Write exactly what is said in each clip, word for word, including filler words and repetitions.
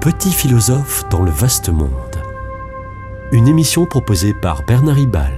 Petit philosophe dans le vaste monde. Une émission proposée par Bernard Ribal.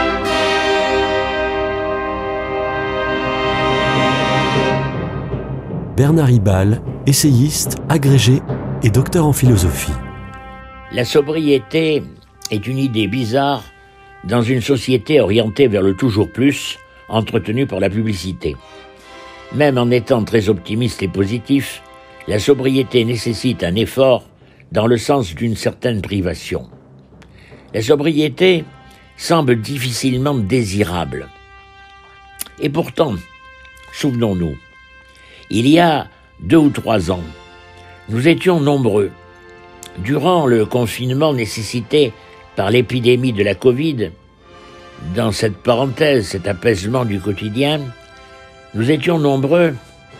Bernard Ribal, essayiste, agrégé et docteur en philosophie. La sobriété est une idée bizarre dans une société orientée vers le toujours plus, entretenue par la publicité. Même en étant très optimiste et positif, la sobriété nécessite un effort dans le sens d'une certaine privation. La sobriété semble difficilement désirable. Et pourtant, souvenons-nous, il y a deux ou trois ans, nous étions nombreux. Durant le confinement nécessité par l'épidémie de la Covid, dans cette parenthèse, cet apaisement du quotidien, nous étions nombreux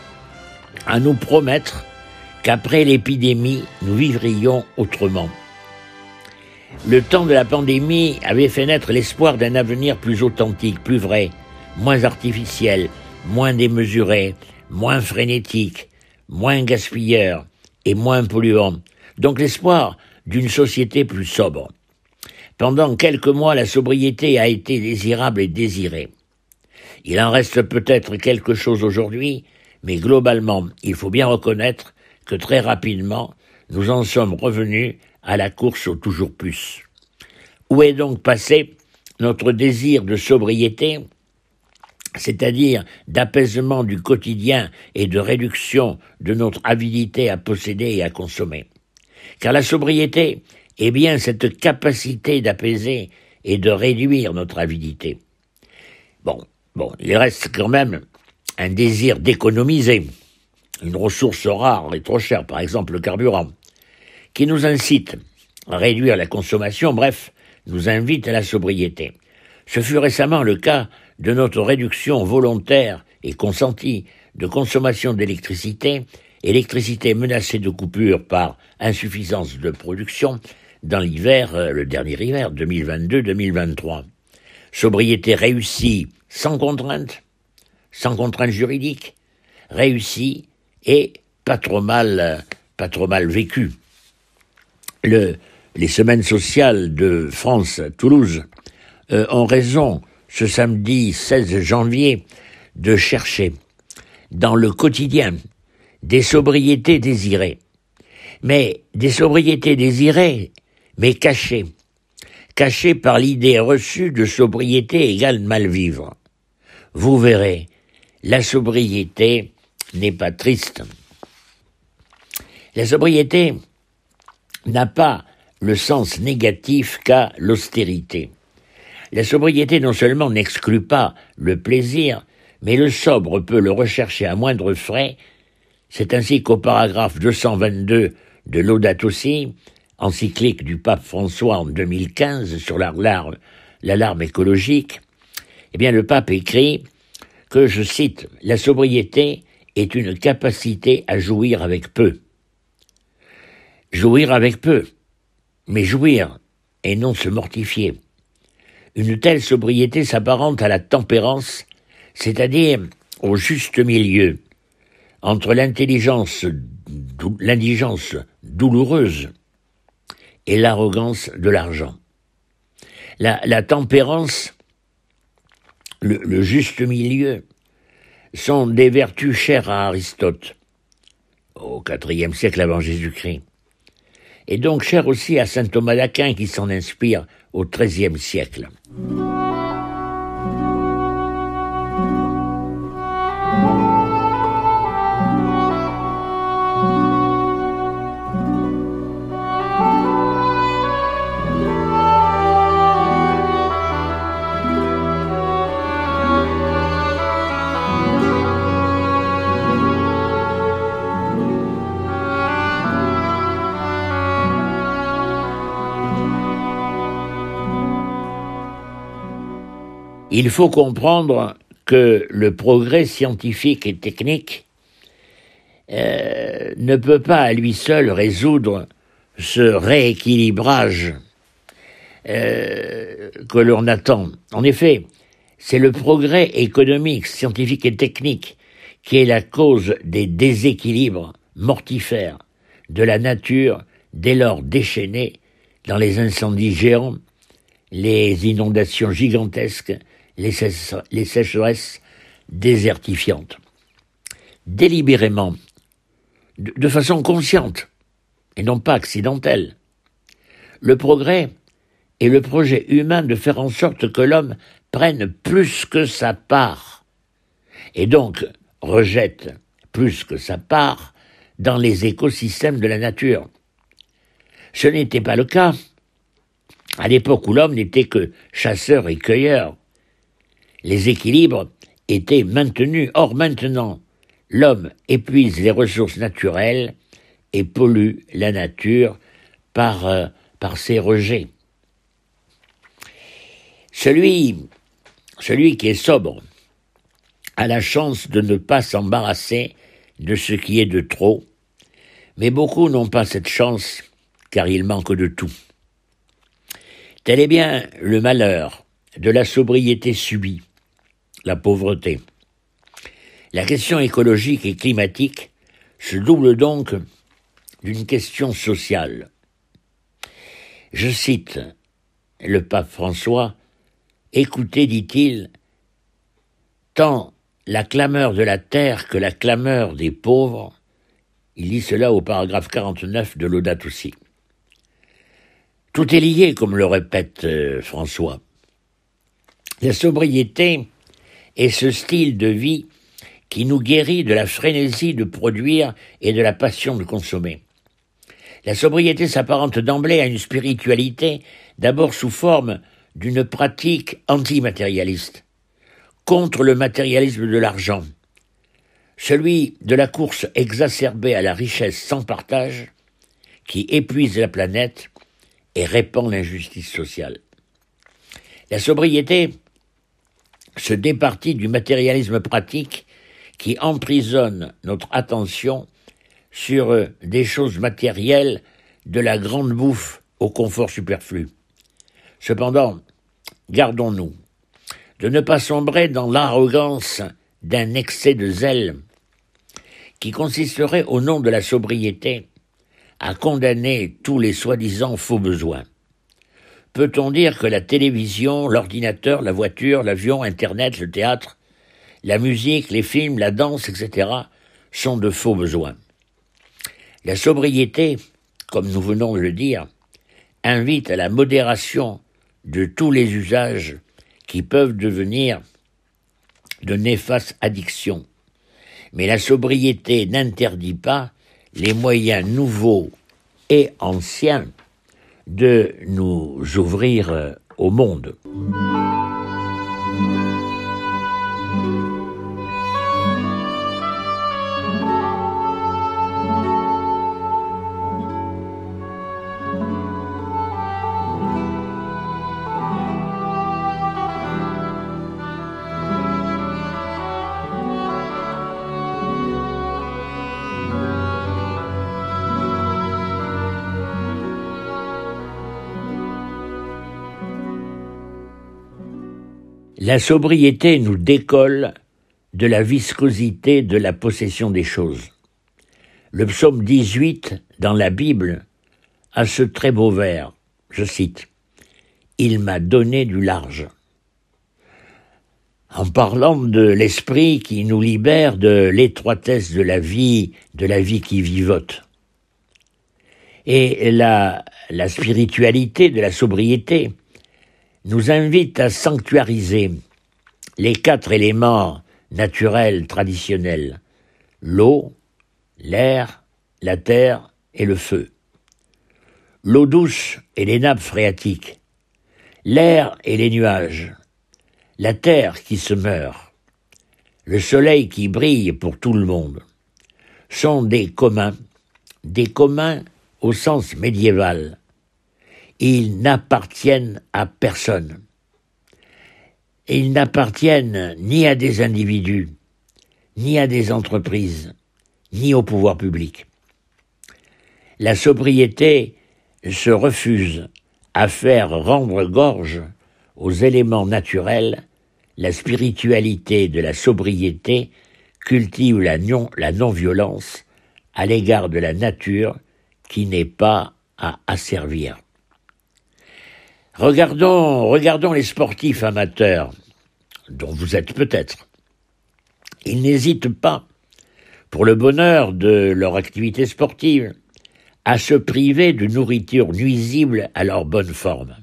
à nous promettre qu'après l'épidémie, nous vivrions autrement. Le temps de la pandémie avait fait naître l'espoir d'un avenir plus authentique, plus vrai, moins artificiel, moins démesuré, moins frénétique, moins gaspilleur et moins polluant. Donc l'espoir d'une société plus sobre. Pendant quelques mois, la sobriété a été désirable et désirée. Il en reste peut-être quelque chose aujourd'hui, mais globalement, il faut bien reconnaître que très rapidement, nous en sommes revenus à la course au toujours plus. Où est donc passé notre désir de sobriété, c'est-à-dire d'apaisement du quotidien et de réduction de notre avidité à posséder et à consommer? Car la sobriété est bien cette capacité d'apaiser et de réduire notre avidité. Bon, bon, il reste quand même un désir d'économiser, une ressource rare et trop chère, par exemple le carburant, qui nous incite à réduire la consommation, bref, nous invite à la sobriété. Ce fut récemment le cas de notre réduction volontaire et consentie de consommation d'électricité, électricité menacée de coupure par insuffisance de production dans l'hiver, le dernier hiver, deux mille vingt-deux deux mille vingt-trois. Sobriété réussie sans contrainte, sans contrainte juridique, réussie et pas trop mal, pas trop mal vécue. Le, les semaines sociales de France à Toulouse euh, ont raison, ce samedi seize janvier, de chercher dans le quotidien des sobriétés désirées. Mais des sobriétés désirées, mais cachées. Cachées par l'idée reçue de sobriété égale mal vivre. Vous verrez, la sobriété n'est pas triste. La sobriété n'a pas le sens négatif qu'a l'austérité. La sobriété non seulement n'exclut pas le plaisir, mais le sobre peut le rechercher à moindre frais. C'est ainsi qu'au paragraphe deux cent vingt-deux de Laudato Si, encyclique du pape François en deux mille quinze sur l'alarme, l'alarme écologique, eh bien le pape écrit que, je cite, « La sobriété est une capacité à jouir avec peu. » Jouir avec peu, mais jouir et non se mortifier. Une telle sobriété s'apparente à la tempérance, c'est-à-dire au juste milieu entre l'intelligence, l'indigence douloureuse et l'arrogance de l'argent. La, la tempérance, le, le juste milieu, sont des vertus chères à Aristote, au quatrième siècle avant Jésus-Christ, et donc chères aussi à saint Thomas d'Aquin qui s'en inspire au treizième siècle. Il faut comprendre que le progrès scientifique et technique euh, ne peut pas à lui seul résoudre ce rééquilibrage euh, que l'on attend. En effet, c'est le progrès économique, scientifique et technique qui est la cause des déséquilibres mortifères de la nature dès lors déchaînés dans les incendies géants, les inondations gigantesques, les, sé- les sécheresses désertifiantes. Délibérément, de, de façon consciente, et non pas accidentelle, le progrès est le projet humain de faire en sorte que l'homme prenne plus que sa part, et donc rejette plus que sa part dans les écosystèmes de la nature. Ce n'était pas le cas à l'époque où l'homme n'était que chasseur et cueilleur. Les équilibres étaient maintenus. Or maintenant, l'homme épuise les ressources naturelles et pollue la nature par, euh, par ses rejets. Celui, celui qui est sobre a la chance de ne pas s'embarrasser de ce qui est de trop, mais beaucoup n'ont pas cette chance car il manque de tout. Tel est bien le malheur de la sobriété subie, la pauvreté. La question écologique et climatique se double donc d'une question sociale. Je cite le pape François, « Écoutez, dit-il, tant la clameur de la terre que la clameur des pauvres », il dit cela au paragraphe quarante-neuf de Laudato Si. Tout est lié, comme le répète euh, François. La sobriété est ce style de vie qui nous guérit de la frénésie de produire et de la passion de consommer. La sobriété s'apparente d'emblée à une spiritualité, d'abord sous forme d'une pratique antimatérialiste, contre le matérialisme de l'argent, celui de la course exacerbée à la richesse sans partage, qui épuise la planète et répand l'injustice sociale. La sobriété se départit du matérialisme pratique qui emprisonne notre attention sur des choses matérielles, de la grande bouffe au confort superflu. Cependant, gardons-nous de ne pas sombrer dans l'arrogance d'un excès de zèle qui consisterait, au nom de la sobriété, à condamner tous les soi-disant faux besoins. Peut-on dire que la télévision, l'ordinateur, la voiture, l'avion, Internet, le théâtre, la musique, les films, la danse, et cetera sont de faux besoins? La sobriété, comme nous venons de le dire, invite à la modération de tous les usages qui peuvent devenir de néfastes addictions. Mais la sobriété n'interdit pas les moyens nouveaux et anciens de nous ouvrir au monde. La sobriété nous décolle de la viscosité de la possession des choses. Le psaume dix-huit, dans la Bible, a ce très beau vers, je cite, « Il m'a donné du large ». En parlant de l'esprit qui nous libère de l'étroitesse de la vie, de la vie qui vivote. Et la, la spiritualité de la sobriété nous invite à sanctuariser les quatre éléments naturels traditionnels, l'eau, l'air, la terre et le feu. L'eau douce et les nappes phréatiques, l'air et les nuages, la terre qui se meurt, le soleil qui brille pour tout le monde, sont des communs, des communs au sens médiéval. Ils n'appartiennent à personne. Ils n'appartiennent ni à des individus, ni à des entreprises, ni au pouvoir public. La sobriété se refuse à faire rendre gorge aux éléments naturels. La spiritualité de la sobriété cultive la non, la non-violence à l'égard de la nature qui n'est pas à asservir. Regardons, regardons les sportifs amateurs, dont vous êtes peut-être. Ils n'hésitent pas, pour le bonheur de leur activité sportive, à se priver de nourriture nuisible à leur bonne forme.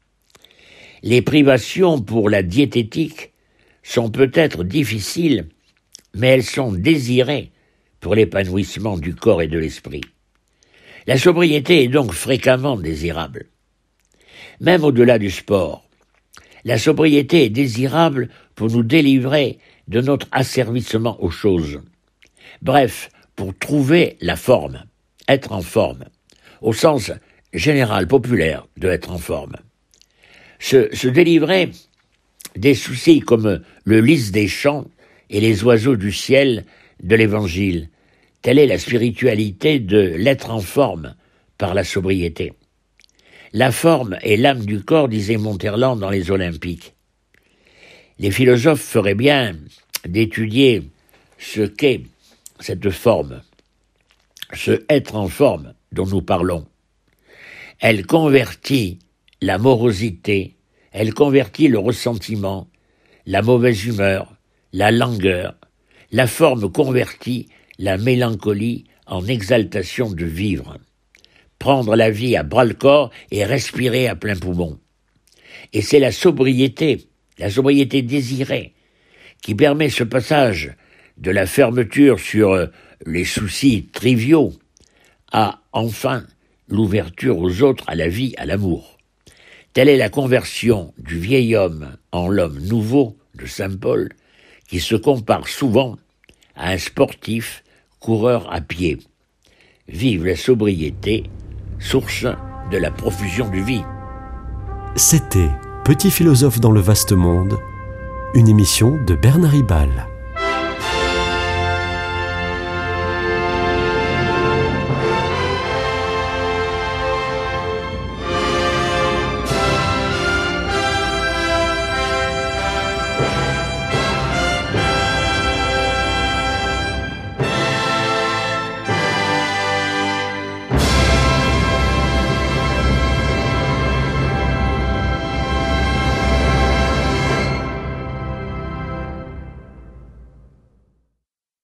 Les privations pour la diététique sont peut-être difficiles, mais elles sont désirées pour l'épanouissement du corps et de l'esprit. La sobriété est donc fréquemment désirable. Même au-delà du sport, la sobriété est désirable pour nous délivrer de notre asservissement aux choses. Bref, pour trouver la forme, être en forme, au sens général, populaire de être en forme. Se, se délivrer des soucis comme le lys des champs et les oiseaux du ciel de l'Évangile. Telle est la spiritualité de l'être en forme par la sobriété. La forme est l'âme du corps, disait Monterland dans les Olympiques. Les philosophes feraient bien d'étudier ce qu'est cette forme, ce être en forme dont nous parlons. Elle convertit la morosité, elle convertit le ressentiment, la mauvaise humeur, la langueur. La forme convertit la mélancolie en exaltation de vivre. Prendre la vie à bras-le-corps et respirer à plein poumon. Et c'est la sobriété, la sobriété désirée, qui permet ce passage de la fermeture sur les soucis triviaux à, enfin, l'ouverture aux autres, à la vie, à l'amour. Telle est la conversion du vieil homme en l'homme nouveau de saint Paul, qui se compare souvent à un sportif coureur à pied. Vive la sobriété, source de la profusion de vie. C'était Petit philosophe dans le vaste monde, une émission de Bernard Ribal.